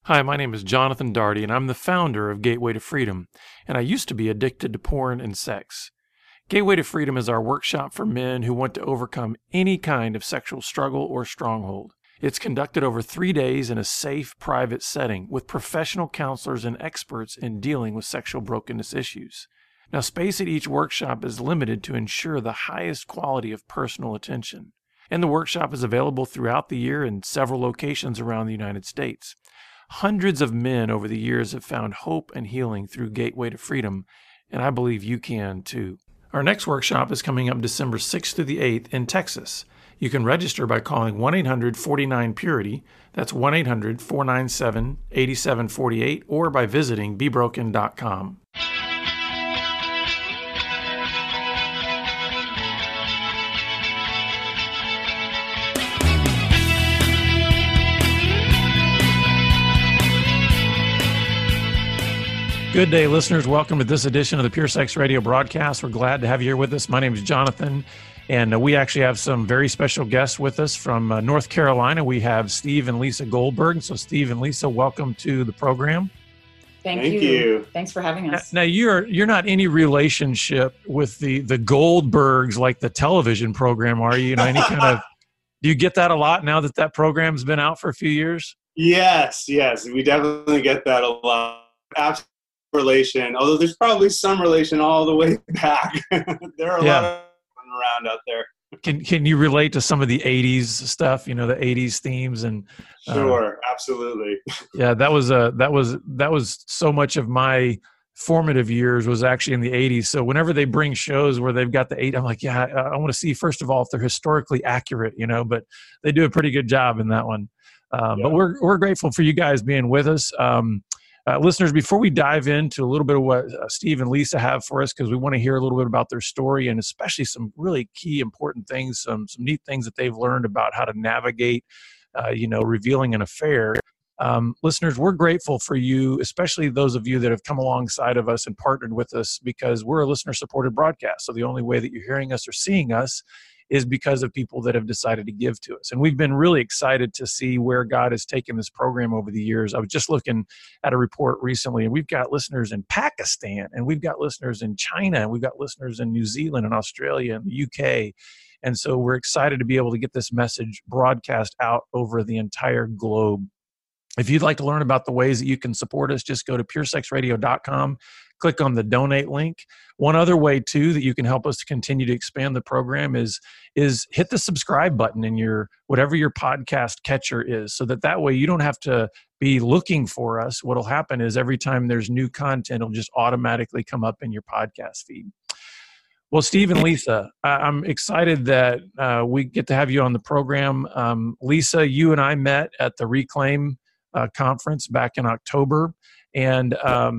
Hi, my name is Jonathan Daugherty, and I'm the founder of Gateway to Freedom, and I used to be addicted to porn and sex. Gateway to Freedom is our workshop for men who want to overcome any kind of sexual struggle or stronghold. It's conducted over 3 days in a safe, private setting with professional counselors and experts in dealing with sexual brokenness issues. Now, space at each workshop is limited to ensure the highest quality of personal attention, and the workshop is available throughout the year in several locations around the United States. Hundreds of men over the years have found hope and healing through Gateway to Freedom, and I believe you can too. Our next workshop is coming up December 6th through the 8th in Texas. You can register by calling 1-800-49-PURITY, that's 1-800-497-8748, or by visiting bebroken.com. Good day, listeners. Welcome to this edition of the Pure Sex Radio broadcast. We're glad to have you here with us. My name is Jonathan, and we actually have some very special guests with us from North Carolina. We have Steve and Lisa Goldberg. So, Steve and Lisa, welcome to the program. Thank you. Thanks for having us. Now, you're not any relationship with the Goldbergs, like the television program, are you? Any kind of? Do you get that a lot now that that program's been out for a few years? Yes, we definitely get that a lot. Absolutely. Relation, although there's probably some relation all the way back. There are a lot of them around out there. Can you relate to some of the 80s stuff, the 80s themes? And Sure, absolutely. Yeah, that was so much of my formative years was actually in the 80s. So whenever they bring shows where they've got the 80s, I'm like, I want to see, first of all, if they're historically accurate, but they do a pretty good job in that one. But we're grateful for you guys being with us. Listeners, before we dive into a little bit of what Steve and Lisa have for us, because we want to hear a little bit about their story and especially some really key important things, some neat things that they've learned about how to navigate, revealing an affair. Listeners, we're grateful for you, especially those of you that have come alongside of us and partnered with us, because we're a listener-supported broadcast. So the only way that you're hearing us or seeing us is because of people that have decided to give to us. And we've been really excited to see where God has taken this program over the years. I was just looking at a report recently, and we've got listeners in Pakistan, and we've got listeners in China, and we've got listeners in New Zealand and Australia and the UK. And so we're excited to be able to get this message broadcast out over the entire globe. If you'd like to learn about the ways that you can support us, just go to puresexradio.com, click on the donate link. One other way, too, that you can help us to continue to expand the program is hit the subscribe button in whatever your podcast catcher is, so that way you don't have to be looking for us. What'll happen is every time there's new content, it'll just automatically come up in your podcast feed. Well, Steve and Lisa, I'm excited that we get to have you on the program. Lisa, you and I met at the Reclaim conference back in October, and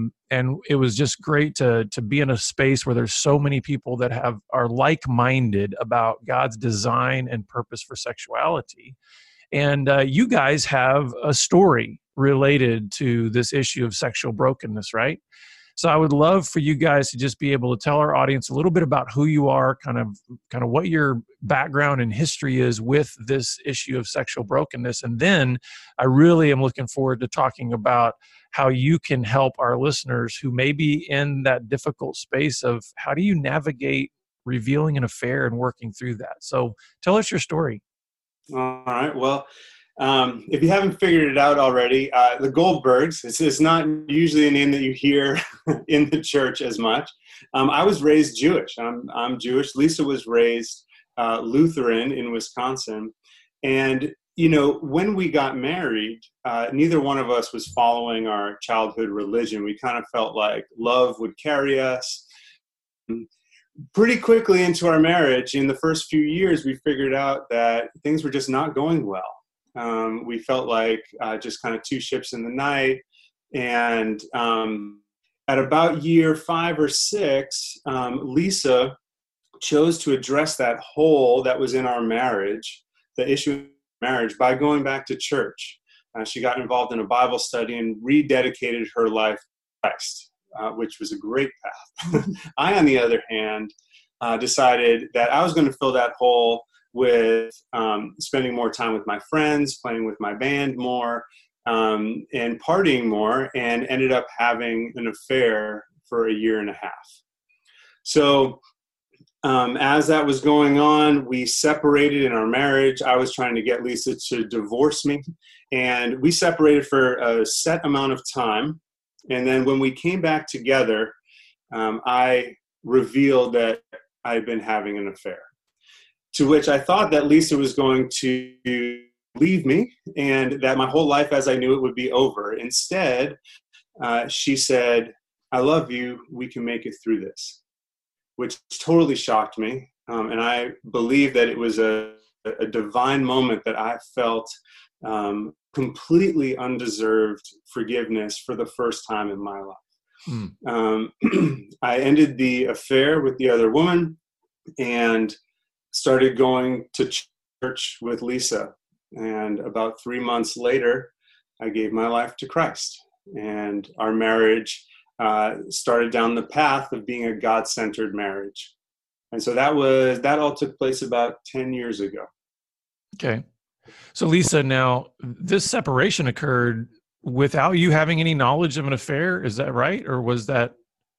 it was just great to be in a space where there's so many people that are like-minded about God's design and purpose for sexuality. And you guys have a story related to this issue of sexual brokenness, right? So I would love for you guys to just be able to tell our audience a little bit about who you are, kind of what your background and history is with this issue of sexual brokenness. And then I really am looking forward to talking about how you can help our listeners who may be in that difficult space of how do you navigate revealing an affair and working through that. So tell us your story. All right. Well, if you haven't figured it out already, the Goldbergs, it's not usually a name that you hear in the church as much. I was raised Jewish. I'm Jewish. Lisa was raised Lutheran in Wisconsin. And, when we got married, neither one of us was following our childhood religion. We kind of felt like love would carry us. Pretty quickly into our marriage, in the first few years, we figured out that things were just not going well. We felt like just kind of two ships in the night. And at about year 5 or 6, Lisa chose to address that hole that was in our marriage, the issue of marriage, by going back to church. She got involved in a Bible study and rededicated her life to Christ, which was a great path. I, on the other hand, decided that I was going to fill that hole with spending more time with my friends, playing with my band more, and partying more, and ended up having an affair for a year and a half. So as that was going on, we separated in our marriage. I was trying to get Lisa to divorce me, and we separated for a set amount of time. And then when we came back together, I revealed that I had been having an affair, to which I thought that Lisa was going to leave me and that my whole life as I knew it would be over. Instead, she said, "I love you. We can make it through this," which totally shocked me. And I believe that it was a divine moment that I felt completely undeserved forgiveness for the first time in my life. I ended the affair with the other woman and started going to church with Lisa. And about 3 months later, I gave my life to Christ. And our marriage started down the path of being a God-centered marriage. And so that all took place about 10 years ago. Okay. So Lisa, now this separation occurred without you having any knowledge of an affair. Is that right? Or was that?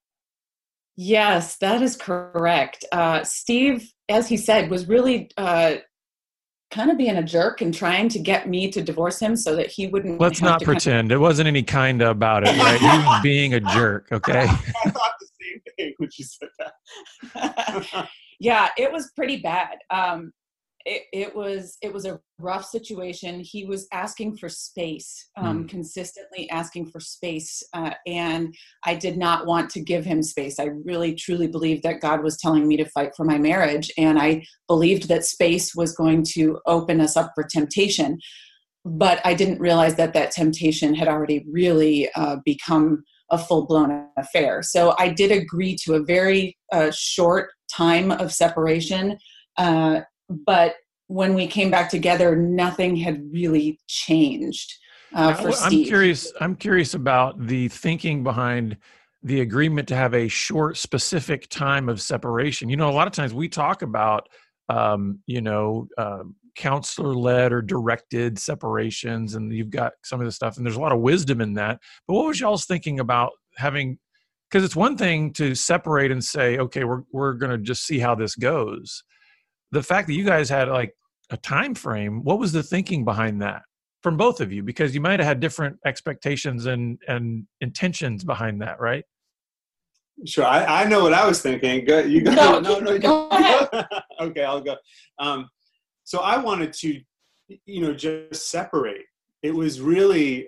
Yes, that is correct. Steve, as he said, was really kind of being a jerk and trying to get me to divorce him so that he wouldn't. Let's not pretend. It wasn't any kind of about it, right? He was being a jerk, okay? I thought the same thing when you said that. Yeah, it was pretty bad. It was a rough situation. He was asking for space, consistently asking for space. And I did not want to give him space. I really, truly believed that God was telling me to fight for my marriage. And I believed that space was going to open us up for temptation. But I didn't realize that temptation had already really become a full-blown affair. So I did agree to a very short time of separation. But when we came back together, nothing had really changed for Steve. I'm curious about the thinking behind the agreement to have a short, specific time of separation. You know, a lot of times we talk about, counselor-led or directed separations, and you've got some of the stuff, and there's a lot of wisdom in that. But what was y'all's thinking about having? Because it's one thing to separate and say, okay, we're going to just see how this goes. The fact that you guys had like a time frame, what was the thinking behind that from both of you? Because you might have had different expectations and intentions behind that, right? Sure. I know what I was thinking. Go. You go. No. Go ahead. Okay, I'll go. So I wanted to, just separate. It was really,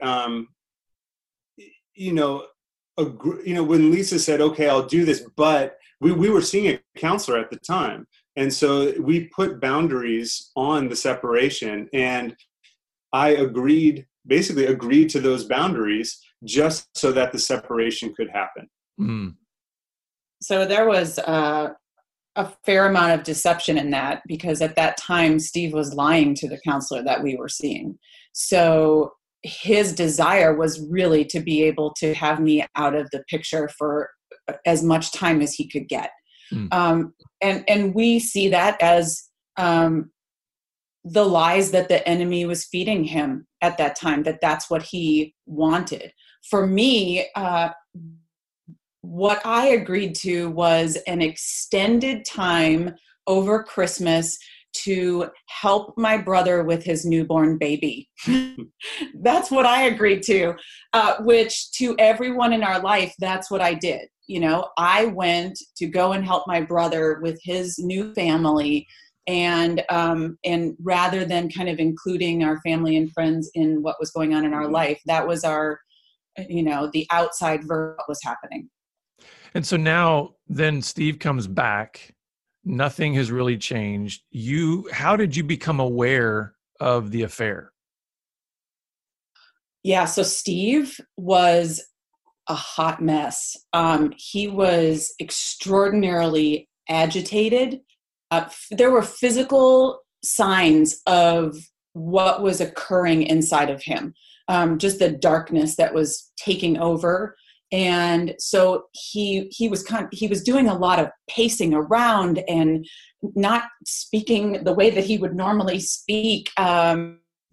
when Lisa said, "Okay, I'll do this," but we were seeing a counselor at the time. And so we put boundaries on the separation, and I basically agreed to those boundaries just so that the separation could happen. Mm. So there was a fair amount of deception in that, because at that time, Steve was lying to the counselor that we were seeing. So his desire was really to be able to have me out of the picture for as much time as he could get. And we see that as the lies that the enemy was feeding him at that time, that's what he wanted. For me, what I agreed to was an extended time over Christmas to help my brother with his newborn baby. That's what I agreed to, which to everyone in our life, that's what I did. I went to go and help my brother with his new family, and rather than kind of including our family and friends in what was going on in our life, that was our, the outside verb was happening. And so now then Steve comes back, nothing has really changed. How did you become aware of the affair? Yeah. So Steve was a hot mess. He was extraordinarily agitated. There were physical signs of what was occurring inside of him, just the darkness that was taking over. And so he was doing a lot of pacing around and not speaking the way that he would normally speak,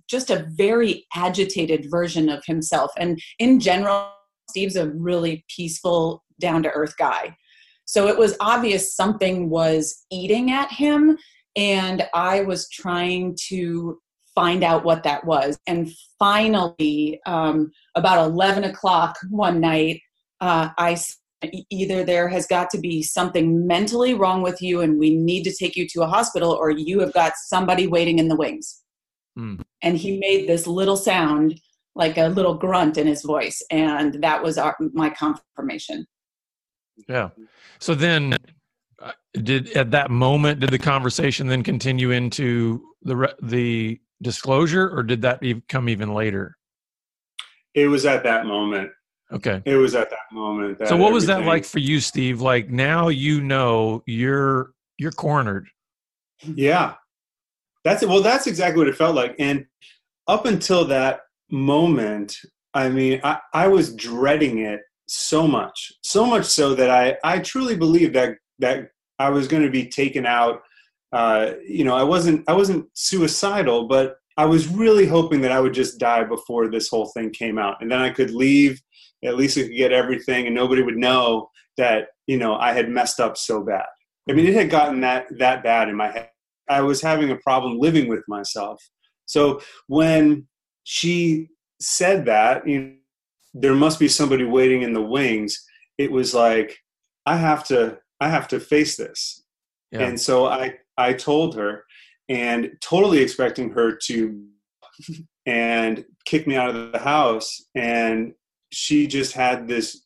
just a very agitated version of himself. And in general, Steve's a really peaceful, down-to-earth guy. So it was obvious something was eating at him, and I was trying to find out what that was. And finally, about 11 o'clock one night, I said, either there has got to be something mentally wrong with you and we need to take you to a hospital, or you have got somebody waiting in the wings. And he made this little sound, like a little grunt in his voice. And that was my confirmation. Yeah. So then at that moment, did the conversation then continue into the disclosure, or did that come even later? It was at that moment. Okay. It was at that moment. So what was that like for you, Steve? Like, now you know you're cornered. Yeah. That's exactly what it felt like. And up until that moment, I mean, I was dreading it so much so that I truly believed that I was going to be taken out. I wasn't suicidal, but I was really hoping that I would just die before this whole thing came out. And then I could leave. At least I could get everything and nobody would know that, I had messed up so bad. I mean, it had gotten that bad in my head. I was having a problem living with myself. So when she said that, there must be somebody waiting in the wings, it was like, I have to face this. Yeah. And so I told her, and totally expecting her to and kick me out of the house. And she just had this,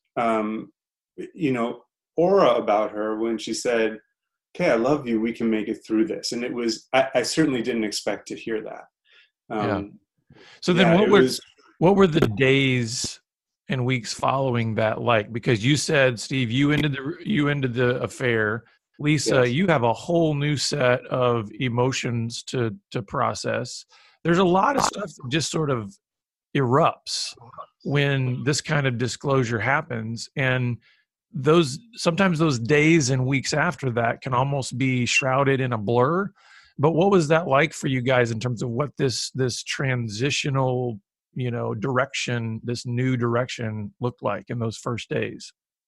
aura about her when she said, "Okay, I love you. We can make it through this." And it was, I certainly didn't expect to hear that. Yeah. So then what were the days and weeks following that like? Because you said, Steve, you ended the affair. Lisa, yes. You have a whole new set of emotions to process. There's a lot of stuff that just sort of erupts when this kind of disclosure happens, and sometimes those days and weeks after that can almost be shrouded in a blur. But what was that like for you guys in terms of what this transitional direction, this new direction looked like in those first days?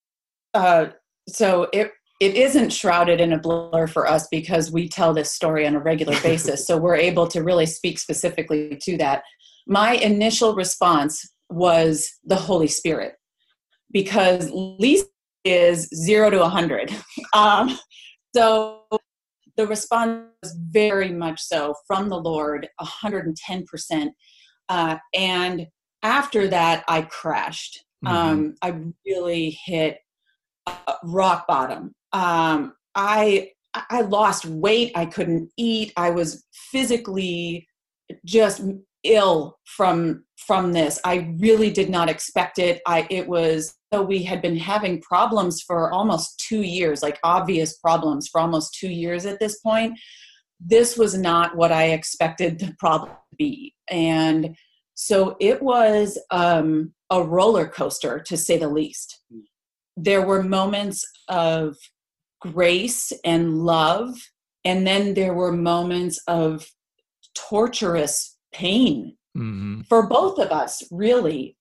So it isn't shrouded in a blur for us because we tell this story on a regular basis. So we're able to really speak specifically to that. My initial response was the Holy Spirit, because Lisa is 0 to 100. So the response was very much so from the Lord, 110%. And after that, I crashed. Mm-hmm. I really hit rock bottom. I lost weight. I couldn't eat. I was physically just ill from this. I really did not expect it. We had been having problems for almost 2 years, like obvious problems for almost 2 years at this point. This was not what I expected the problem to be. And so it was a roller coaster, to say the least. There were moments of grace and love, and then there were moments of torturous pain for both of us, really.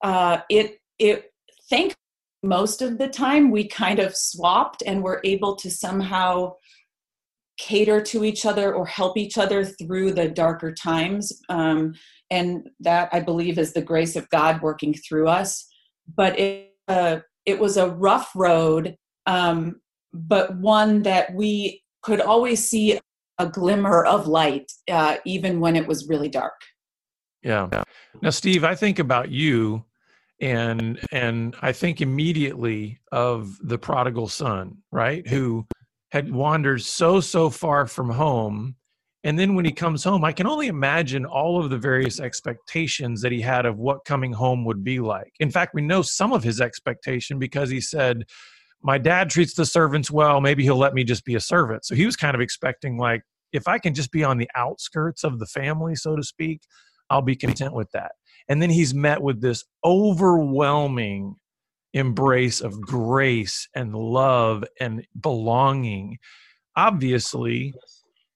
Most of the time we kind of swapped and were able to somehow cater to each other or help each other through the darker times. And that, I believe, is the grace of God working through us. But it was a rough road, but one that we could always see a glimmer of light, even when it was really dark. Yeah. Now, Steve, I think about you, and I think immediately of the prodigal son, right? Who had wandered so far from home. And then when he comes home, I can only imagine all of the various expectations that he had of what coming home would be like. In fact, we know some of his expectation because he said, my dad treats the servants well, maybe he'll let me just be a servant. So he was kind of expecting, like, if I can just be on the outskirts of the family, so to speak, I'll be content with that. And then he's met with this overwhelming embrace of grace and love and belonging. Obviously,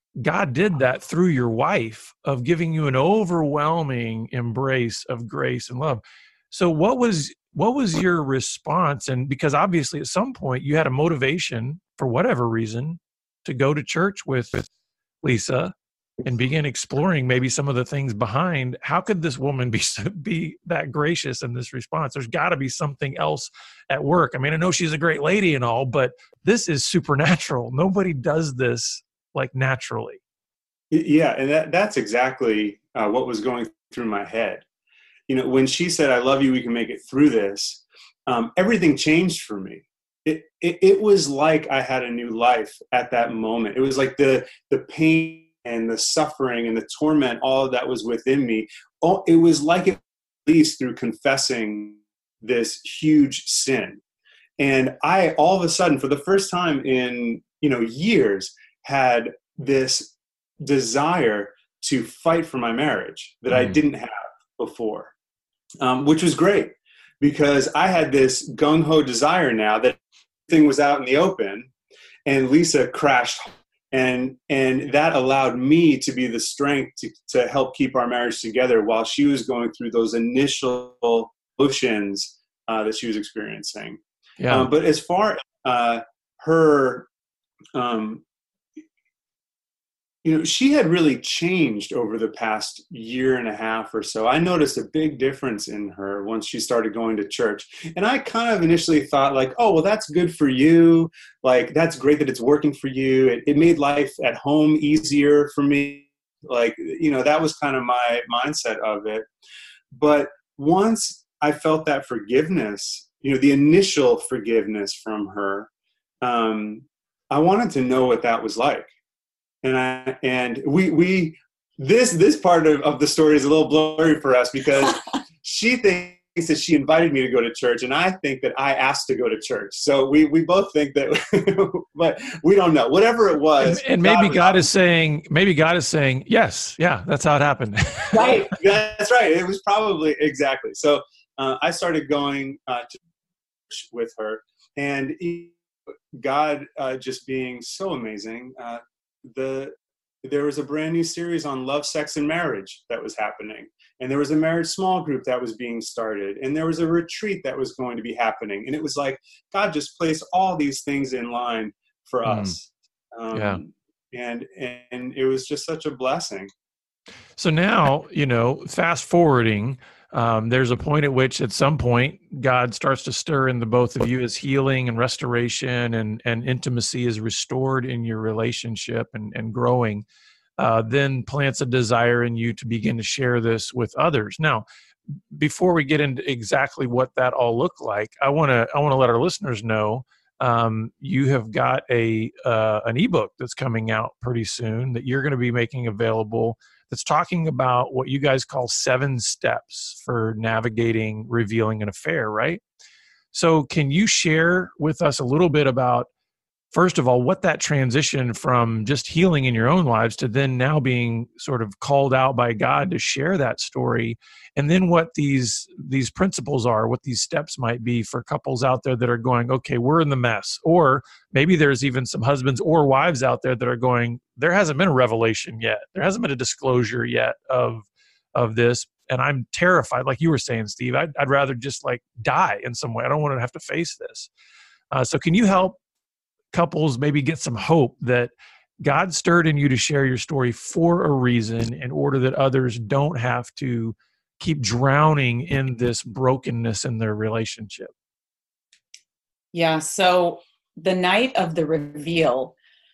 God did that through your wife of giving you an overwhelming embrace of grace and love. So what was your response? And because obviously at some point you had a motivation for whatever reason to go to church with Lisa and begin exploring maybe some of the things behind how could this woman be that gracious in this response. There's got to be something else at work. I mean, I know she's a great lady and all, but this is supernatural. Nobody does this like naturally. Yeah, and that's exactly what was going through my head. When she said, "I love you, we can make it through this," everything changed for me. It was like I had a new life at that moment. It was like the pain and the suffering and the torment, all of that was within me. Oh, it was like it released through confessing this huge sin. And I, all of a sudden, for the first time in, years, had this desire to fight for my marriage that I didn't have before, which was great because I had this gung-ho desire now that everything was out in the open, and Lisa crashed. And that allowed me to be the strength to help keep our marriage together while she was going through those initial emotions that she was experiencing. Yeah. But as far as her, she had really changed over the past year and a half or so. I noticed a big difference in her once she started going to church. And I kind of initially thought like, oh, well, that's good for you. Like, that's great that it's working for you. It made life at home easier for me. Like, that was kind of my mindset of it. But once I felt that forgiveness, the initial forgiveness from her, I wanted to know what that was like. And we this part of the story is a little blurry for us because she thinks that she invited me to go to church, and I think that I asked to go to church. So we both think that, but we don't know. Whatever it was, and maybe God is saying, yes, yeah, that's how it happened. Right, that's right. It was probably exactly. So I started going to church with her, and God just being so amazing. There was a brand new series on love, sex, and marriage that was happening. And there was a marriage small group that was being started. And there was a retreat that was going to be happening. And it was like, God just placed all these things in line for us. And it was just such a blessing. So now, fast forwarding, there's a point at which at some point God starts to stir in the both of you as healing and restoration and intimacy is restored in your relationship and growing, then plants a desire in you to begin to share this with others. Now, before we get into exactly what that all looked like, I want to let our listeners know you have got an ebook that's coming out pretty soon that you're going to be making available that's talking about what you guys call 7 steps for navigating, revealing an affair, right? So can you share with us a little bit about, first of all, what that transition from just healing in your own lives to then now being sort of called out by God to share that story, and then what these principles are, what these steps might be for couples out there that are going, okay, we're in the mess. Or maybe there's even some husbands or wives out there that are going, there hasn't been a revelation yet. There hasn't been a disclosure yet of this. And I'm terrified, like you were saying, Steve, I'd rather just like die in some way. I don't want to have to face this. So can you help couples maybe get some hope that God stirred in you to share your story for a reason in order that others don't have to keep drowning in this brokenness in their relationship? Yeah. So the night of the reveal,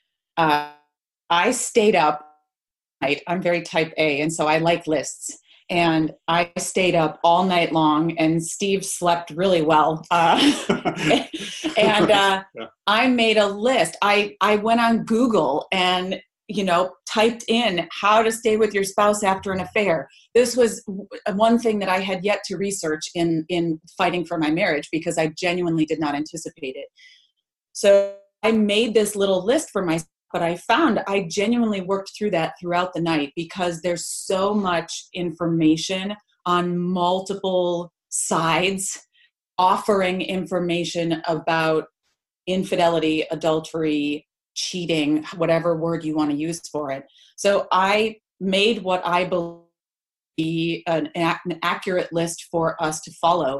I stayed up. I'm very type A, and so I like lists. And I stayed up all night long, and Steve slept really well. And I made a list. I went on Google and, typed in how to stay with your spouse after an affair. This was one thing that I had yet to research in fighting for my marriage because I genuinely did not anticipate it. So I made this little list for myself. But I found I genuinely worked through that throughout the night because there's so much information on multiple sides offering information about infidelity, adultery, cheating, whatever word you want to use for it. So I made what I believe be an accurate list for us to follow.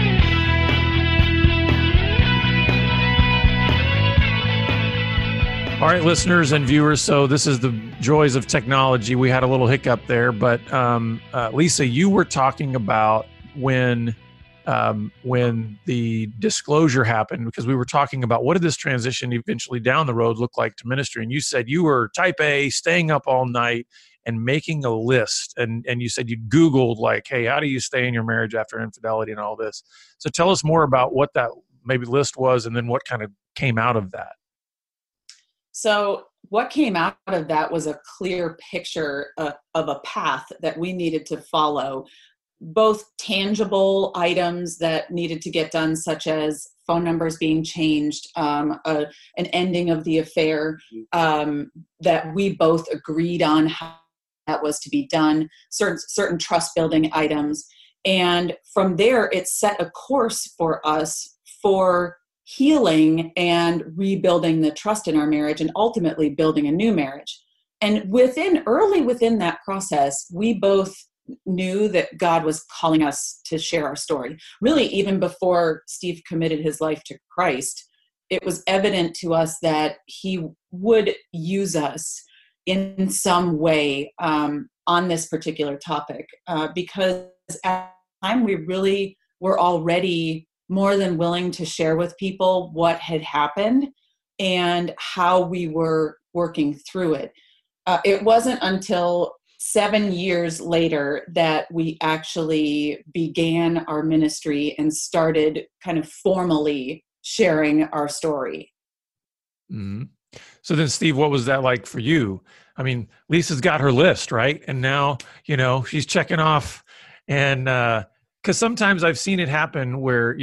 All right, listeners and viewers, so this is the joys of technology. We had a little hiccup there, but Lisa, you were talking about when the disclosure happened, because we were talking about what did this transition eventually down the road look like to ministry. And you said you were type A, staying up all night and making a list. And you said you Googled like, hey, how do you stay in your marriage after infidelity and all this? So tell us more about what that maybe list was and then what kind of came out of that. So what came out of that was a clear picture of a path that we needed to follow, both tangible items that needed to get done, such as phone numbers being changed, an ending of the affair, that we both agreed on how that was to be done, certain trust building items. And from there, it set a course for us for healing and rebuilding the trust in our marriage and ultimately building a new marriage. And early within that process, we both knew that God was calling us to share our story. Really, even before Steve committed his life to Christ, it was evident to us that he would use us in some way on this particular topic, because at the time we really were already more than willing to share with people what had happened and how we were working through it. It wasn't until 7 years later that we actually began our ministry and started kind of formally sharing our story. Mm-hmm. So then, Steve, what was that like for you? I mean, Lisa's got her list, right? And now, she's checking off, and because sometimes I've seen it happen where,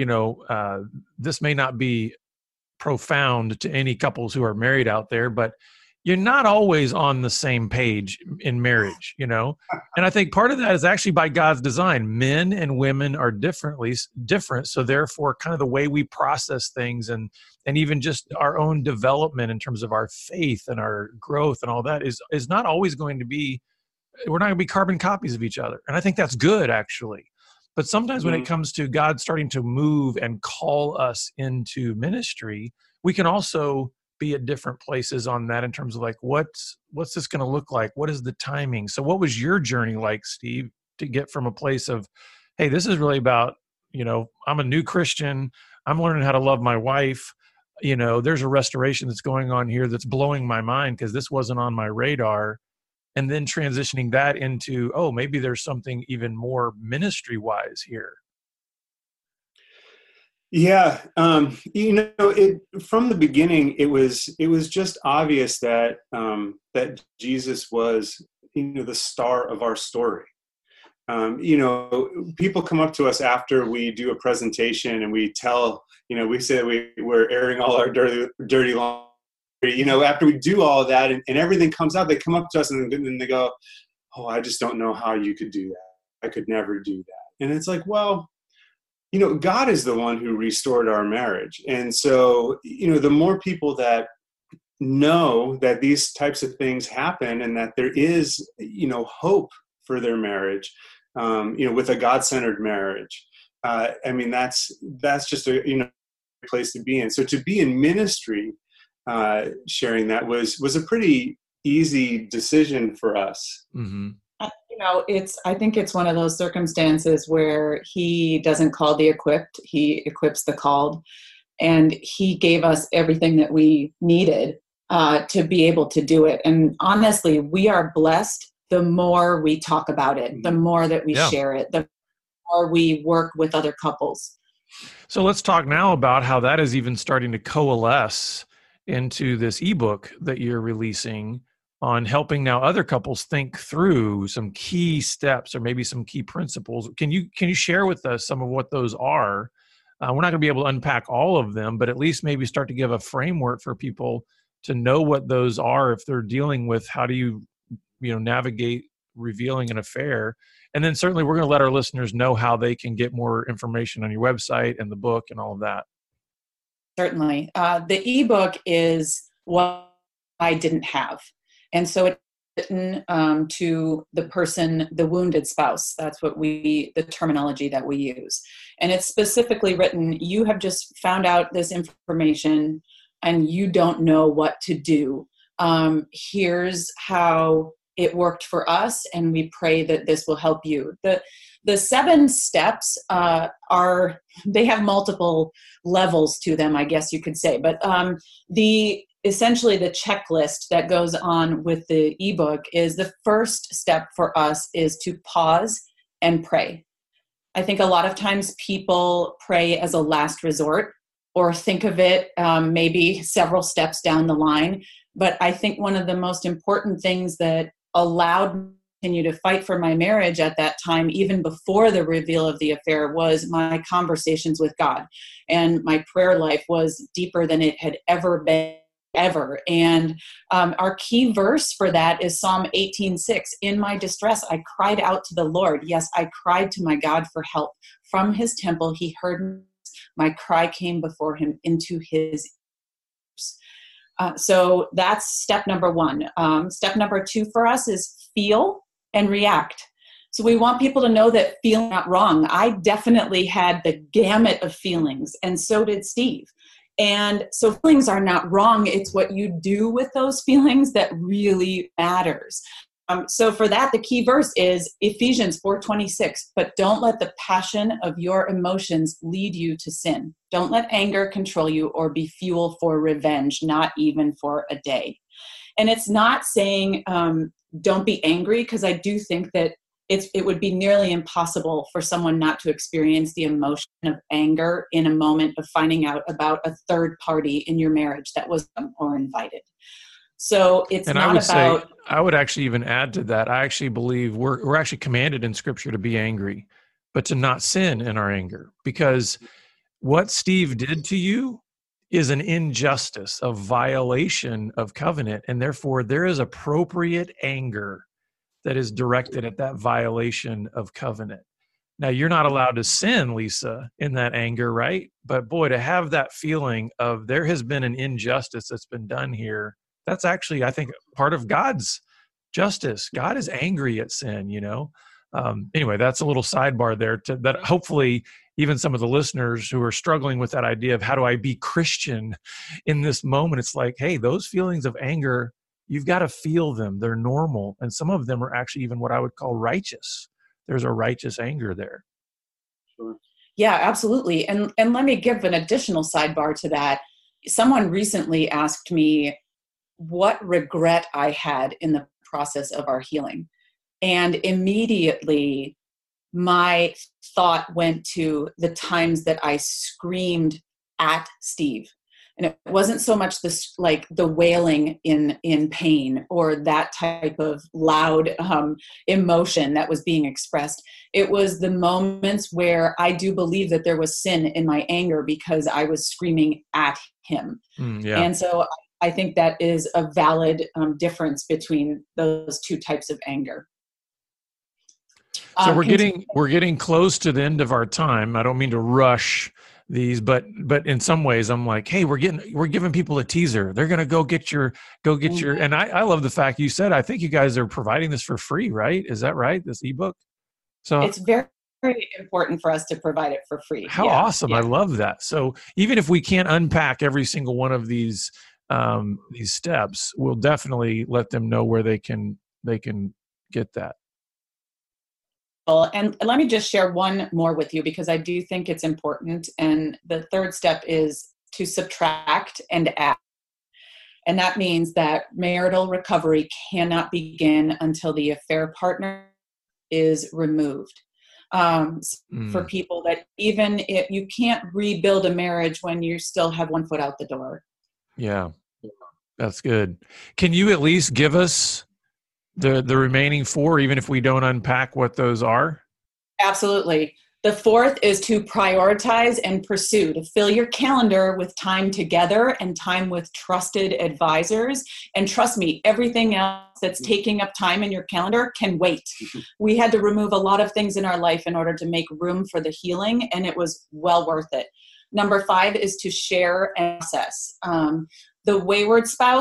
this may not be profound to any couples who are married out there, but you're not always on the same page in marriage, And I think part of that is actually by God's design. Men and women are different. So therefore, kind of the way we process things and even just our own development in terms of our faith and our growth and all that is not always going to be, we're not going to be carbon copies of each other. And I think that's good, actually. But sometimes when it comes to God starting to move and call us into ministry, we can also be at different places on that in terms of like, what's this going to look like? What is the timing? So what was your journey like, Steve, to get from a place of, hey, this is really about, I'm a new Christian. I'm learning how to love my wife. There's a restoration that's going on here that's blowing my mind because this wasn't on my radar. And then transitioning that into, oh, maybe there's something even more ministry-wise here. Yeah, from the beginning, it was just obvious that that Jesus was, the star of our story. People come up to us after we do a presentation and we tell, we say that we're airing all our dirty laundry. After we do all of that and everything comes out, they come up to us and then they go, "Oh, I just don't know how you could do that. I could never do that." And it's like, well, God is the one who restored our marriage. And so, the more people that know that these types of things happen and that there is, hope for their marriage, with a God-centered marriage, that's just a, place to be in. So to be in ministry, sharing that was a pretty easy decision for us. Mm-hmm. I think it's one of those circumstances where he doesn't call the equipped, he equips the called. And he gave us everything that we needed to be able to do it. And honestly, we are blessed the more we talk about it, the more that we share it, the more we work with other couples. So let's talk now about how that is even starting to coalesce into this ebook that you're releasing on helping now other couples think through some key steps or maybe some key principles. Can you share with us some of what those are? We're not going to be able to unpack all of them, but at least maybe start to give a framework for people to know what those are if they're dealing with how do you navigate revealing an affair. And then certainly we're going to let our listeners know how they can get more information on your website and the book and all of that. Certainly. The ebook is what I didn't have. And so it's written to the person, the wounded spouse. That's what the terminology that we use. And it's specifically written, you have just found out this information and you don't know what to do. Here's how it worked for us, and we pray that this will help you. The 7 steps they have multiple levels to them, I guess you could say. But essentially the checklist that goes on with the ebook is the first step for us is to pause and pray. I think a lot of times people pray as a last resort, or think of it maybe several steps down the line. But I think one of the most important things that allowed me to continue to fight for my marriage at that time, even before the reveal of the affair, was my conversations with God. And my prayer life was deeper than it had ever been, ever. And our key verse for that is Psalm 18:6. In my distress, I cried out to the Lord. Yes, I cried to my God for help. From his temple, he heard me. My cry came before him into his ears. So that's step number 1. Step number 2 for us is feel and react. So we want people to know that feeling not wrong. I definitely had the gamut of feelings, and so did Steve. And so feelings are not wrong. It's what you do with those feelings that really matters. So for that, the key verse is Ephesians 4:26. But don't let the passion of your emotions lead you to sin. Don't let anger control you or be fuel for revenge, not even for a day. And it's not saying don't be angry, because I do think that it would be nearly impossible for someone not to experience the emotion of anger in a moment of finding out about a third party in your marriage that was or invited. So it's not about. I would actually even add to that. I actually believe we're actually commanded in Scripture to be angry, but to not sin in our anger, because what Steve did to you is an injustice, a violation of covenant, and therefore there is appropriate anger that is directed at that violation of covenant. Now, you're not allowed to sin, Lisa, in that anger, right? But boy, to have that feeling of there has been an injustice that's been done here, that's actually, I think, part of God's justice. God is angry at sin, Anyway, that's a little sidebar there that hopefully even some of the listeners who are struggling with that idea of how do I be Christian in this moment, it's like, hey, those feelings of anger, you've got to feel them. They're normal. And some of them are actually even what I would call righteous. There's a righteous anger there. Sure. Yeah, absolutely. And let me give an additional sidebar to that. Someone recently asked me what regret I had in the process of our healing. And immediately my thought went to the times that I screamed at Steve. And it wasn't so much this, like the wailing in pain or that type of loud emotion that was being expressed. It was the moments where I do believe that there was sin in my anger because I was screaming at him. Yeah. And so I think that is a valid difference between those two types of anger. So we're getting close to the end of our time. I don't mean to rush these, but in some ways I'm like, hey, we're giving people a teaser. They're going to go get your, and I love the fact you said, I think you guys are providing this for free, right? Is that right? This ebook? So it's very, very important for us to provide it for free. How awesome. Yeah. I love that. So even if we can't unpack every single one of these steps, we'll definitely let them know where they can get that. And let me just share one more with you because I do think it's important. And the third step is to subtract and add. And that means that marital recovery cannot begin until the affair partner is removed. For people that even if you can't rebuild a marriage when you still have one foot out the door. Yeah, that's good. Can you at least give us the remaining 4, even if we don't unpack what those are? Absolutely. The 4th is to prioritize and pursue, to fill your calendar with time together and time with trusted advisors. And trust me, everything else that's taking up time in your calendar can wait. We had to remove a lot of things in our life in order to make room for the healing, and it was well worth it. Number 5 is to share and process. The wayward spouse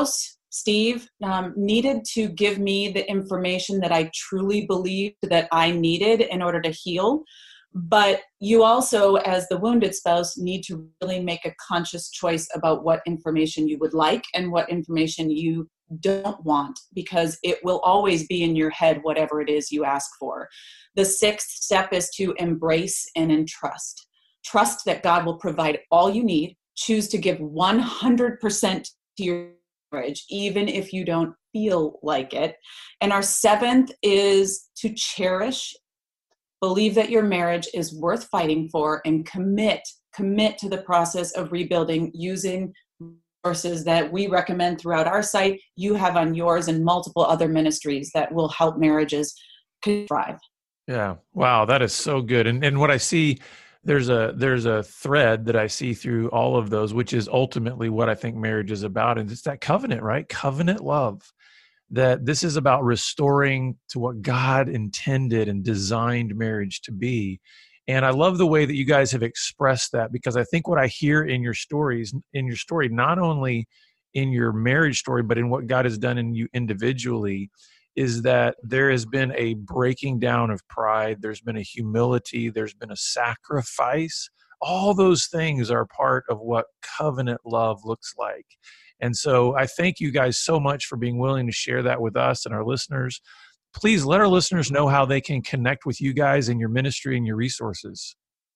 Steve, needed to give me the information that I truly believed that I needed in order to heal. But you also, as the wounded spouse, need to really make a conscious choice about what information you would like and what information you don't want, because it will always be in your head, whatever it is you ask for. The sixth step is to embrace and entrust. Trust that God will provide all you need. Choose to give 100% to your marriage, even if you don't feel like it. And our seventh is to cherish, believe that your marriage is worth fighting for, and commit to the process of rebuilding using resources that we recommend throughout our site, you have on yours, and multiple other ministries that will help marriages thrive. Yeah. Wow. That is so good. And what I see, there's a thread that I see through all of those, which is ultimately what I think marriage is about. And it's that covenant, right? Covenant love. That this is about restoring to what God intended and designed marriage to be. And I love the way that you guys have expressed that, because I think what I hear in your story, not only in your marriage story, but in what God has done in you individually, is that there has been a breaking down of pride. There's been a humility. There's been a sacrifice. All those things are part of what covenant love looks like. And so I thank you guys so much for being willing to share that with us and our listeners. Please let our listeners know how they can connect with you guys and your ministry and your resources.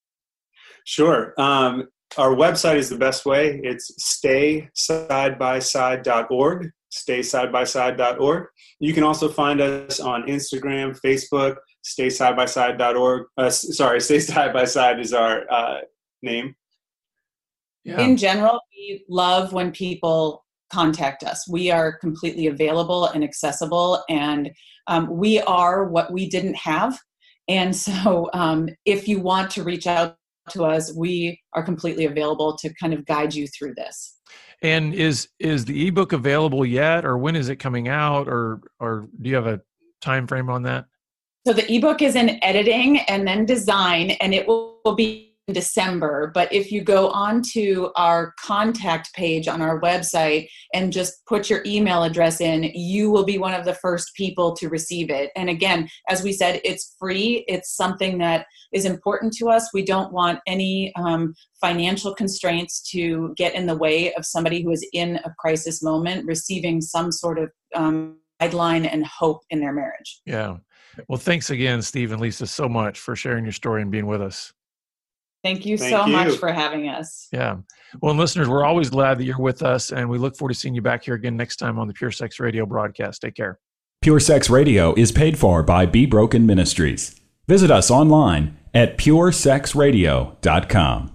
Sure. Our website is the best way. It's staysidebyside.org, staysidebyside.org. You can also find us on Instagram, Facebook, staysidebyside.org. Stay Side by Side is our name. Yeah. In general, we love when people contact us. We are completely available and accessible, and we are what we didn't have. And so if you want to reach out to us, we are completely available to kind of guide you through this. And is the ebook available yet, or when is it coming out, or do you have a time frame on that? So the ebook is in editing and then design, and it will be in December. But if you go onto our contact page on our website and just put your email address in, you will be one of the first people to receive it. And again, as we said, it's free. It's something that is important to us. We don't want any financial constraints to get in the way of somebody who is in a crisis moment receiving some sort of guideline and hope in their marriage. Yeah. Well, thanks again, Steve and Lisa, so much for sharing your story and being with us. Thank you so much for having us. Yeah. Well, and listeners, we're always glad that you're with us, and we look forward to seeing you back here again next time on the Pure Sex Radio broadcast. Take care. Pure Sex Radio is paid for by Be Broken Ministries. Visit us online at puresexradio.com.